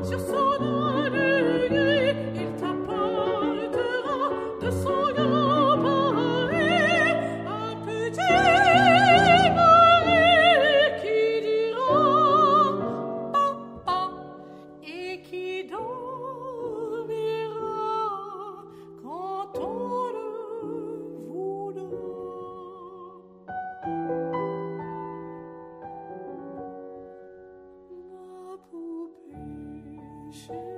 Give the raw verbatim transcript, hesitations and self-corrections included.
sur son oreiller, il t'apportera de son appareil un petit oreille qui dira papa et qui dormira quand on le voudra. Ma poupée chérie.